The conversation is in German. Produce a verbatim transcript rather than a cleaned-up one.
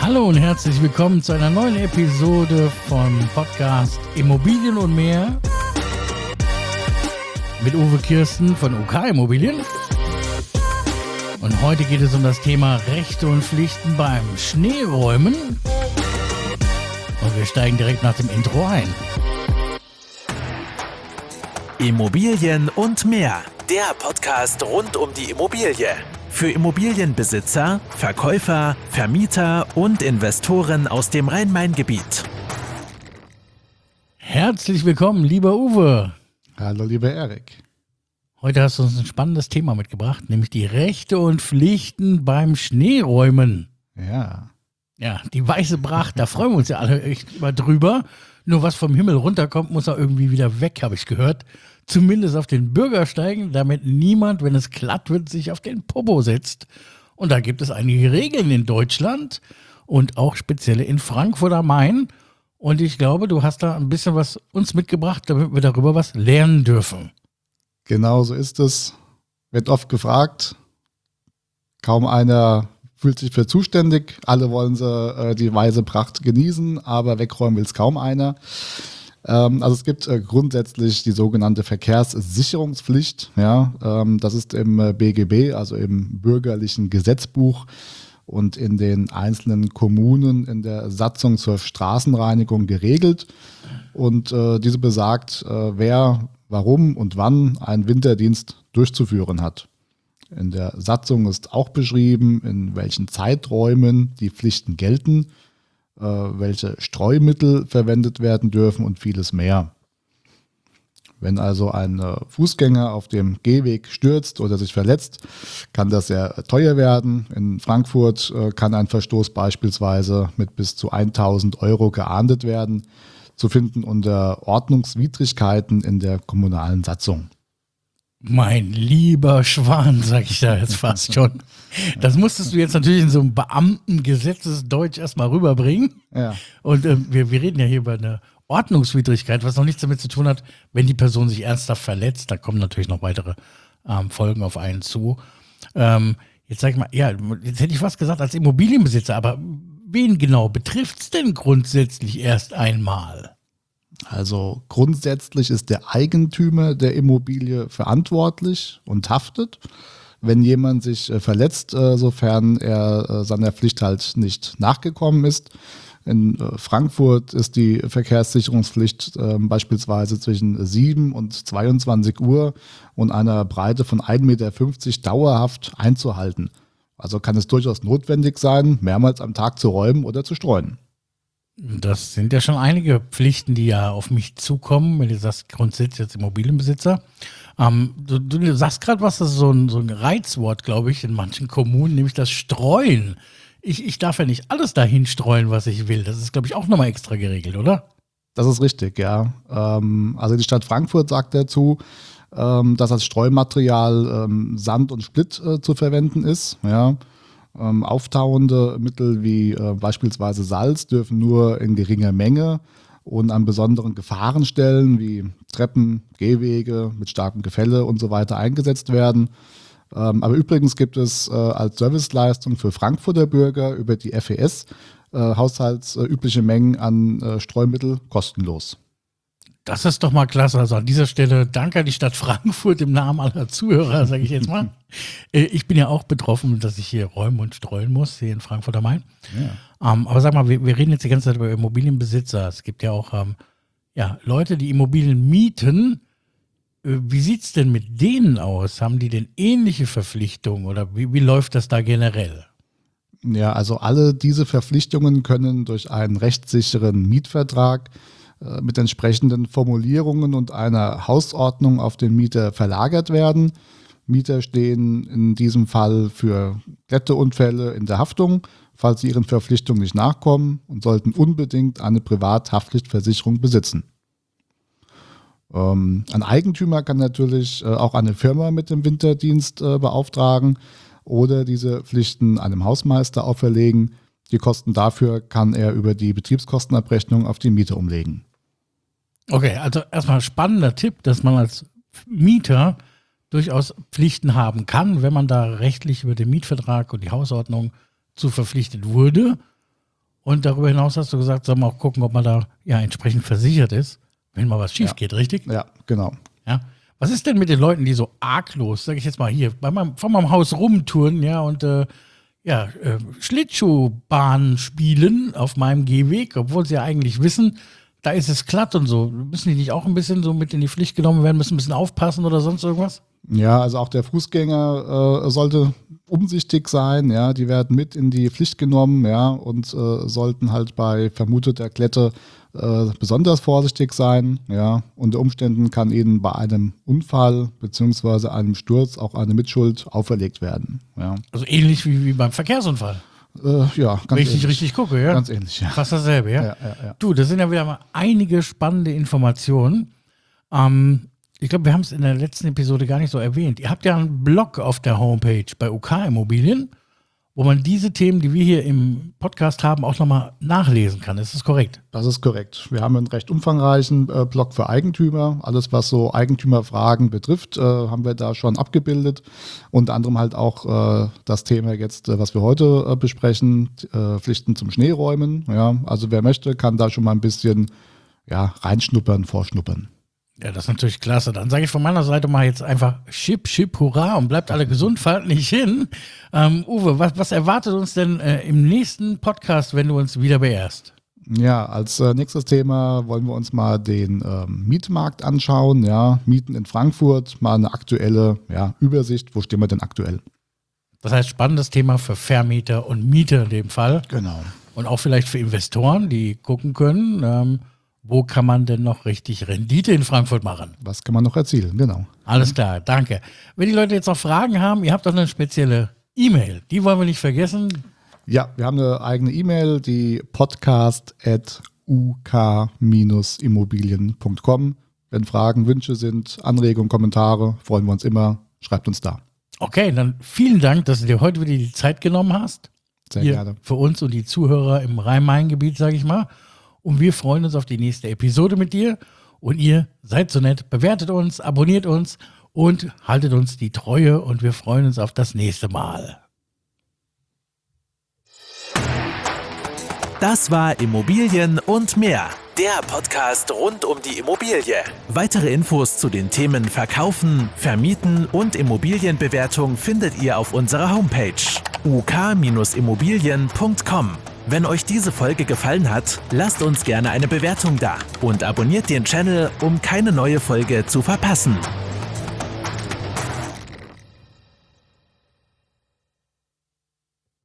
Hallo und herzlich willkommen zu einer neuen Episode vom Podcast Immobilien und mehr mit Uwe Kirsten von O K Immobilien. Und heute geht es um das Thema Rechte und Pflichten beim Schneeräumen. Und wir steigen direkt nach dem Intro ein. Immobilien und mehr. Der Podcast rund um die Immobilie. Für Immobilienbesitzer, Verkäufer, Vermieter und Investoren aus dem Rhein-Main-Gebiet. Herzlich willkommen, lieber Uwe. Hallo, lieber Erik. Heute hast du uns ein spannendes Thema mitgebracht, nämlich die Rechte und Pflichten beim Schneeräumen. Ja. Ja, die weiße Pracht, da freuen wir uns ja alle echt immer drüber. Nur was vom Himmel runterkommt, muss er irgendwie wieder weg, habe ich gehört. Zumindest auf den Bürgersteigen, damit niemand, wenn es glatt wird, sich auf den Popo setzt. Und da gibt es einige Regeln in Deutschland und auch spezielle in Frankfurt am Main. Und ich glaube, du hast da ein bisschen was uns mitgebracht, damit wir darüber was lernen dürfen. Genau so ist es. Wird oft gefragt. Kaum einer fühlt sich für zuständig. Alle wollen sie äh, die weiße Pracht genießen, aber wegräumen will es kaum einer. Ähm, also es gibt äh, grundsätzlich die sogenannte Verkehrssicherungspflicht. Ja, ähm, das ist im äh, B G B, also im bürgerlichen Gesetzbuch und in den einzelnen Kommunen in der Satzung zur Straßenreinigung geregelt. Und äh, diese besagt, äh, wer, warum und wann einen Winterdienst durchzuführen hat. In der Satzung ist auch beschrieben, in welchen Zeiträumen die Pflichten gelten, äh, welche Streumittel verwendet werden dürfen und vieles mehr. Wenn also ein äh, Fußgänger auf dem Gehweg stürzt oder sich verletzt, kann das sehr teuer werden. In Frankfurt äh, kann ein Verstoß beispielsweise mit bis zu tausend Euro geahndet werden, zu finden unter Ordnungswidrigkeiten in der kommunalen Satzung. Mein lieber Schwan, sag ich da jetzt fast schon. Das musstest du jetzt natürlich in so einem Beamtengesetzesdeutsch erstmal rüberbringen. Ja. Und äh, wir, wir reden ja hier über eine Ordnungswidrigkeit, was noch nichts damit zu tun hat, wenn die Person sich ernsthaft verletzt. Da kommen natürlich noch weitere ähm, Folgen auf einen zu. Ähm, jetzt sag ich mal, ja, jetzt hätte ich fast gesagt als Immobilienbesitzer, aber wen genau betrifft es denn grundsätzlich erst einmal? Also grundsätzlich ist der Eigentümer der Immobilie verantwortlich und haftet, wenn jemand sich äh, verletzt, äh, sofern er äh, seiner Pflicht halt nicht nachgekommen ist. In äh, Frankfurt ist die Verkehrssicherungspflicht äh, beispielsweise zwischen sieben und zweiundzwanzig Uhr und einer Breite von ein Meter fünfzig dauerhaft einzuhalten. Also kann es durchaus notwendig sein, mehrmals am Tag zu räumen oder zu streuen. Das sind ja schon einige Pflichten, die ja auf mich zukommen, wenn du sagst, grundsätzlich als Immobilienbesitzer. Ähm, du, du sagst gerade was, das ist so ein, so ein Reizwort, glaube ich, in manchen Kommunen, nämlich das Streuen. Ich, ich darf ja nicht alles dahin streuen, was ich will. Das ist, glaube ich, auch nochmal extra geregelt, oder? Das ist richtig, ja. Ähm, also die Stadt Frankfurt sagt dazu, ähm, dass als Streumaterial ähm, Sand und Split äh, zu verwenden ist, ja. Ähm, auftauende Mittel wie äh, beispielsweise Salz dürfen nur in geringer Menge und an besonderen Gefahrenstellen wie Treppen, Gehwege mit starkem Gefälle und so weiter eingesetzt werden. Ähm, aber übrigens gibt es äh, als Serviceleistung für Frankfurter Bürger über die F E S äh, haushaltsübliche Mengen an äh, Streumittel kostenlos. Das ist doch mal klasse. Also an dieser Stelle danke an die Stadt Frankfurt im Namen aller Zuhörer, sage ich jetzt mal. Ich bin ja auch betroffen, dass ich hier räumen und streuen muss, hier in Frankfurt am Main. Ja. Um, aber sag mal, wir, wir reden jetzt die ganze Zeit über Immobilienbesitzer. Es gibt ja auch ähm, ja, Leute, die Immobilien mieten. Wie sieht es denn mit denen aus? Haben die denn ähnliche Verpflichtungen oder wie, wie läuft das da generell? Ja, also alle diese Verpflichtungen können durch einen rechtssicheren Mietvertrag mit entsprechenden Formulierungen und einer Hausordnung auf den Mieter verlagert werden. Mieter stehen in diesem Fall für Glätteunfälle in der Haftung, falls sie ihren Verpflichtungen nicht nachkommen und sollten unbedingt eine Privathaftpflichtversicherung besitzen. Ähm, ein Eigentümer kann natürlich äh, auch eine Firma mit dem Winterdienst äh, beauftragen oder diese Pflichten einem Hausmeister auferlegen. Die Kosten dafür kann er über die Betriebskostenabrechnung auf die Mieter umlegen. Okay, also erstmal spannender Tipp, dass man als Mieter durchaus Pflichten haben kann, wenn man da rechtlich über den Mietvertrag und die Hausordnung zu verpflichtet wurde. Und darüber hinaus hast du gesagt, soll man auch gucken, ob man da ja entsprechend versichert ist, wenn mal was schief Ja. geht, richtig? Ja, genau. Ja. Was ist denn mit den Leuten, die so arglos, sage ich jetzt mal hier, bei meinem, vor meinem Haus rumtouren, ja, und äh, ja, äh, Schlittschuhbahn spielen auf meinem Gehweg, obwohl sie ja eigentlich wissen, da ist es glatt und so. Müssen die nicht auch ein bisschen so mit in die Pflicht genommen werden, müssen ein bisschen aufpassen oder sonst irgendwas? Ja, also auch der Fußgänger äh, sollte umsichtig sein, ja, die werden mit in die Pflicht genommen, ja, und äh, sollten halt bei vermuteter Glätte äh, besonders vorsichtig sein, ja. Unter Umständen kann ihnen bei einem Unfall beziehungsweise einem Sturz auch eine Mitschuld auferlegt werden, ja. Also ähnlich wie, wie beim Verkehrsunfall. Äh, ja, ganz Wenn ich nicht ähnlich. richtig gucke, ja? Ganz ähnlich, ja. Fast dasselbe, ja? Ja, ja, ja. Du, das sind ja wieder mal einige spannende Informationen. Ähm, ich glaube, wir haben es in der letzten Episode gar nicht so erwähnt. Ihr habt ja einen Blog auf der Homepage bei U K Immobilien, wo man diese Themen, die wir hier im Podcast haben, auch nochmal nachlesen kann. Ist das korrekt? Das ist korrekt. Wir haben einen recht umfangreichen äh, Blog für Eigentümer. Alles, was so Eigentümerfragen betrifft, äh, haben wir da schon abgebildet. Unter anderem halt auch äh, das Thema jetzt, äh, was wir heute äh, besprechen, äh, Pflichten zum Schneeräumen. Ja, also wer möchte, kann da schon mal ein bisschen ja, reinschnuppern, vorschnuppern. Ja, das ist natürlich klasse. Dann sage ich von meiner Seite mal jetzt einfach Chip, Chip, Hurra und bleibt alle gesund, fallt nicht hin. Ähm, Uwe, was, was erwartet uns denn äh, im nächsten Podcast, wenn du uns wieder beehrst? Ja, als äh, nächstes Thema wollen wir uns mal den ähm, Mietmarkt anschauen. Ja, Mieten in Frankfurt, mal eine aktuelle ja, Übersicht. Wo stehen wir denn aktuell? Das heißt, spannendes Thema für Vermieter und Mieter in dem Fall. Genau. Und auch vielleicht für Investoren, die gucken können, ähm, wo kann man denn noch richtig Rendite in Frankfurt machen? Was kann man noch erzielen? Genau. Alles klar, danke. Wenn die Leute jetzt noch Fragen haben, ihr habt doch eine spezielle E-Mail. Die wollen wir nicht vergessen. Ja, wir haben eine eigene E-Mail, die podcast at u k Bindestrich immobilien punkt com. Wenn Fragen, Wünsche sind, Anregungen, Kommentare, freuen wir uns immer. Schreibt uns da. Okay, dann vielen Dank, dass du dir heute wieder die Zeit genommen hast. Sehr Hier gerne. für uns und die Zuhörer im Rhein-Main-Gebiet, sage ich mal. Und wir freuen uns auf die nächste Episode mit dir. Und ihr seid so nett, bewertet uns, abonniert uns und haltet uns die Treue. Und wir freuen uns auf das nächste Mal. Das war Immobilien und mehr. Der Podcast rund um die Immobilie. Weitere Infos zu den Themen Verkaufen, Vermieten und Immobilienbewertung findet ihr auf unserer Homepage u k Bindestrich immobilien punkt com. Wenn euch diese Folge gefallen hat, lasst uns gerne eine Bewertung da und abonniert den Channel, um keine neue Folge zu verpassen.